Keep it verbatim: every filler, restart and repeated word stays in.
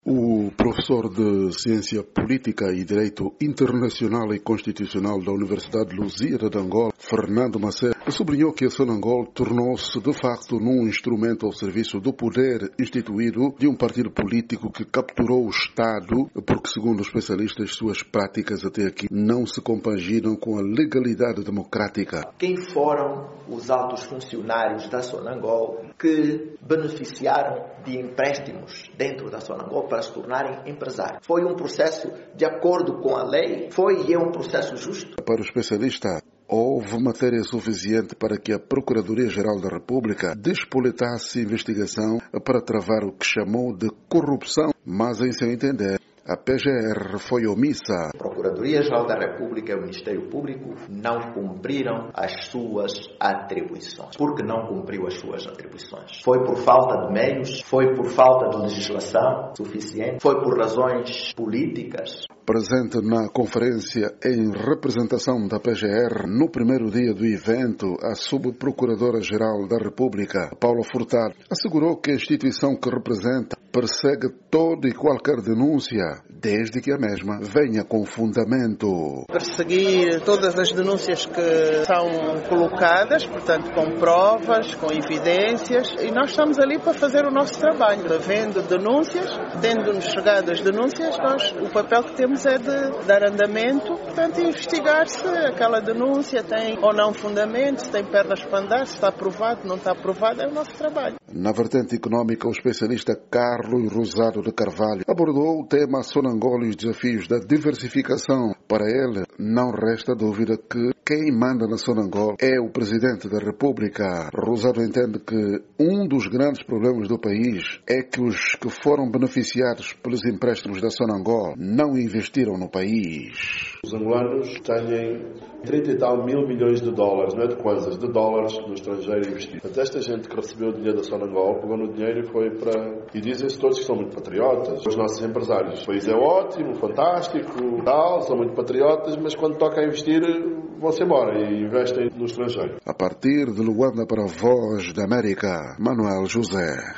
O professor de Ciência Política e Direito Internacional e Constitucional da Universidade de Lusíada de Angola, Fernando Macedo, sublinhou que a Sonangol tornou-se de facto num instrumento ao serviço do poder instituído de um partido político que capturou o Estado, porque, segundo os especialistas, suas práticas até aqui não se compaginam com a legalidade democrática. Quem foram os altos funcionários da Sonangol que beneficiaram de empréstimos dentro da Sonangol para se tornarem empresários? Foi um processo de acordo com a lei? Foi e é um processo justo? Para o especialista, houve matéria suficiente para que a Procuradoria-Geral da República despoletasse investigação para travar o que chamou de corrupção, mas, em seu entender, a P G R foi omissa. A Procuradoria-Geral da República e o Ministério Público não cumpriram as suas atribuições. Por que não cumpriu as suas atribuições? Foi por falta de meios? Foi por falta de legislação suficiente? Foi por razões políticas? Presente na conferência em representação da P G R, no primeiro dia do evento, a Subprocuradora-Geral da República, Paula Furtado, assegurou que a instituição que representa persegue toda e qualquer denúncia, desde que a mesma venha com fundamento. Perseguir todas as denúncias que são colocadas, portanto com provas, com evidências, e nós estamos ali para fazer o nosso trabalho. Havendo denúncias, tendo-nos chegado as denúncias, nós, o papel que temos é de dar andamento, portanto investigar se aquela denúncia tem ou não fundamento, se tem pernas para andar, se está aprovado, não está aprovado, é o nosso trabalho. Na vertente econômica, o especialista Carlos Rosado de Carvalho abordou o tema Sonangol e os desafios da diversificação. Para ele, não resta dúvida que quem manda na Sonangol é o Presidente da República. Rosado entende que um dos grandes problemas do país é que os que foram beneficiados pelos empréstimos da Sonangol não investiram no país. Os angolanos têm trinta e tal mil milhões de dólares, não é de coisas, de dólares no estrangeiro investido. Portanto, esta gente que recebeu o dinheiro da Sonangol pegou no dinheiro e foi para... E dizem-se todos que são muito patriotas, os nossos empresários. O país é ótimo, fantástico, tal, são muito patriotas, mas quando toca a investir, vão-se embora e investem no estrangeiro. A partir de Luanda para a Voz da América, Manuel José.